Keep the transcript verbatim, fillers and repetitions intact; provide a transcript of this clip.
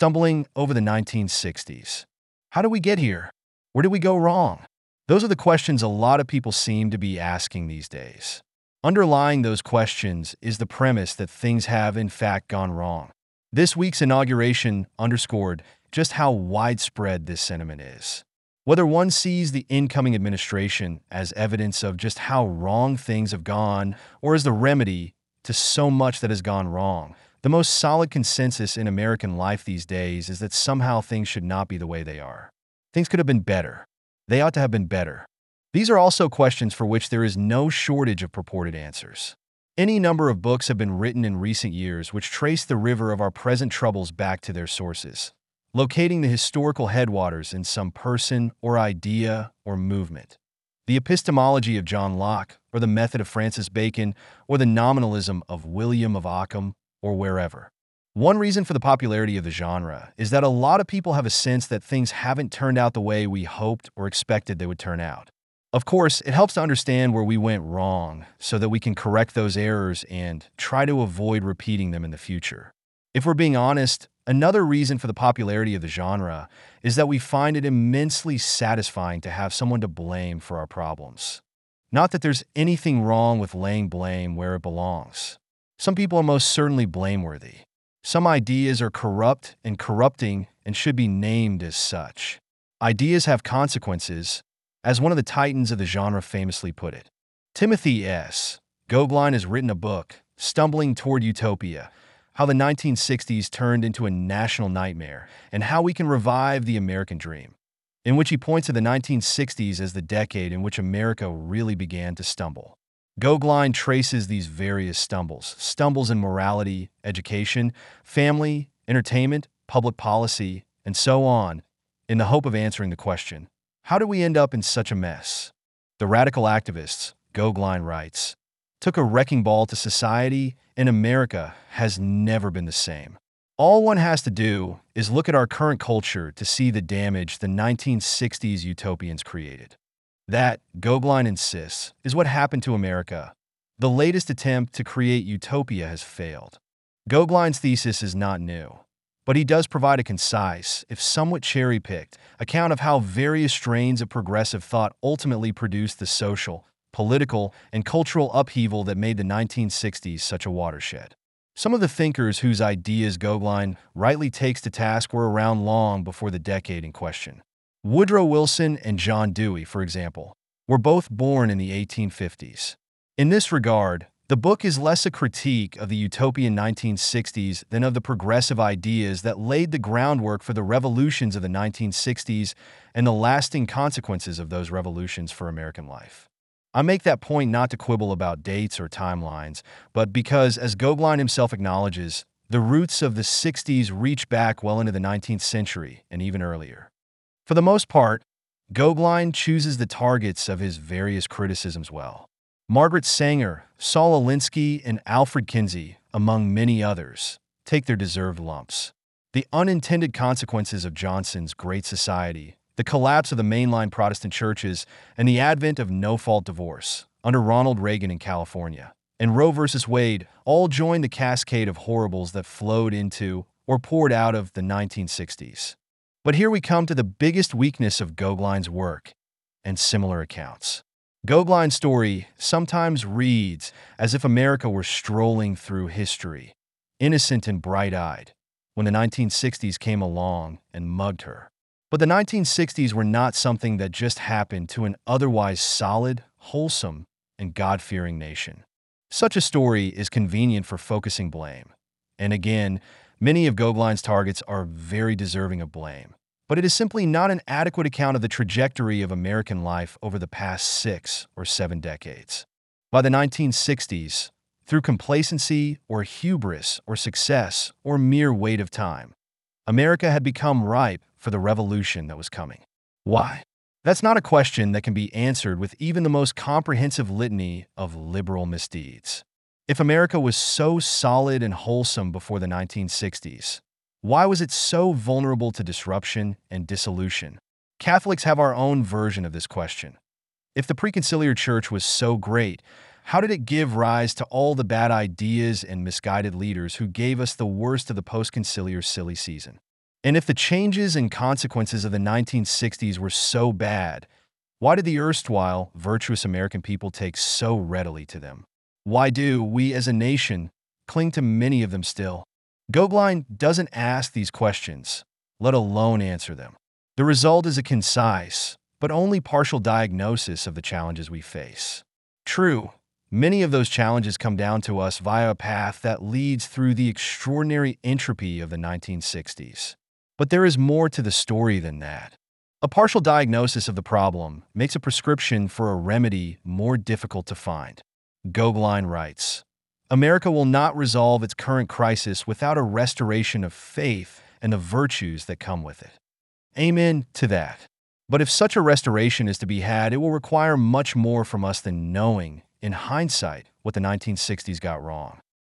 Stumbling over the nineteen sixties. How did we get here? Where did we go wrong? Those are the questions a lot of people seem to be asking these days. Underlying those questions is the premise that things have, in fact, gone wrong. This week's inauguration underscored just how widespread this sentiment is. Whether one sees the incoming administration as evidence of just how wrong things have gone or as the remedy to so much that has gone wrong, the most solid consensus in American life these days is that somehow things should not be the way they are. Things could have been better. They ought to have been better. These are also questions for which there is no shortage of purported answers. Any number of books have been written in recent years which trace the river of our present troubles back to their sources, locating the historical headwaters in some person or idea or movement. The epistemology of John Locke, or the method of Francis Bacon, or the nominalism of William of Ockham, or wherever. One reason for the popularity of the genre is that a lot of people have a sense that things haven't turned out the way we hoped or expected they would turn out. Of course, it helps to understand where we went wrong so that we can correct those errors and try to avoid repeating them in the future. If we're being honest, another reason for the popularity of the genre is that we find it immensely satisfying to have someone to blame for our problems. Not that there's anything wrong with laying blame where it belongs. Some people are most certainly blameworthy. Some ideas are corrupt and corrupting and should be named as such. Ideas have consequences, as one of the titans of the genre famously put it. Timothy S. Goeglein has written a book, Stumbling Toward Utopia, How the nineteen sixties Turned into a National Nightmare and How We Can Revive the American Dream, in which he points to the nineteen sixties as the decade in which America really began to stumble. Goeglein traces these various stumbles, stumbles in morality, education, family, entertainment, public policy, and so on, in the hope of answering the question, how did we end up in such a mess? The radical activists, Goeglein writes, took a wrecking ball to society, and America has never been the same. All one has to do is look at our current culture to see the damage the nineteen sixties utopians created. That, Goeglein insists, is what happened to America. The latest attempt to create utopia has failed. Goeglein's thesis is not new, but he does provide a concise, if somewhat cherry-picked, account of how various strains of progressive thought ultimately produced the social, political, and cultural upheaval that made the nineteen sixties such a watershed. Some of the thinkers whose ideas Goeglein rightly takes to task were around long before the decade in question. Woodrow Wilson and John Dewey, for example, were both born in the eighteen fifties. In this regard, the book is less a critique of the utopian nineteen sixties than of the progressive ideas that laid the groundwork for the revolutions of the nineteen sixties and the lasting consequences of those revolutions for American life. I make that point not to quibble about dates or timelines, but because, as Goeglein himself acknowledges, the roots of the sixties reach back well into the nineteenth century and even earlier. For the most part, Goeglein chooses the targets of his various criticisms well. Margaret Sanger, Saul Alinsky, and Alfred Kinsey, among many others, take their deserved lumps. The unintended consequences of Johnson's Great Society, the collapse of the mainline Protestant churches, and the advent of no-fault divorce under Ronald Reagan in California, and Roe versus Wade all joined the cascade of horribles that flowed into or poured out of the nineteen sixties. But here we come to the biggest weakness of Goeglein's work and similar accounts. Goeglein's story sometimes reads as if America were strolling through history, innocent and bright-eyed, when the nineteen sixties came along and mugged her. But the nineteen sixties were not something that just happened to an otherwise solid, wholesome, and God-fearing nation. Such a story is convenient for focusing blame. And again, many of Goeglein's targets are very deserving of blame. But it is simply not an adequate account of the trajectory of American life over the past six or seven decades. By the nineteen sixties, through complacency or hubris or success or mere weight of time, America had become ripe for the revolution that was coming. Why? That's not a question that can be answered with even the most comprehensive litany of liberal misdeeds. If America was so solid and wholesome before the nineteen sixties, why was it so vulnerable to disruption and dissolution? Catholics have our own version of this question. If the preconciliar church was so great, how did it give rise to all the bad ideas and misguided leaders who gave us the worst of the postconciliar silly season? And if the changes and consequences of the nineteen sixties were so bad, why did the erstwhile virtuous American people take so readily to them? Why do we as a nation cling to many of them still? Gogline doesn't ask these questions, let alone answer them. The result is a concise, but only partial diagnosis of the challenges we face. True, many of those challenges come down to us via a path that leads through the extraordinary entropy of the nineteen sixties. But there is more to the story than that. A partial diagnosis of the problem makes a prescription for a remedy more difficult to find. Gogline writes, America will not resolve its current crisis without a restoration of faith and the virtues that come with it. Amen to that. But if such a restoration is to be had, it will require much more from us than knowing, in hindsight, what the nineteen sixties got wrong.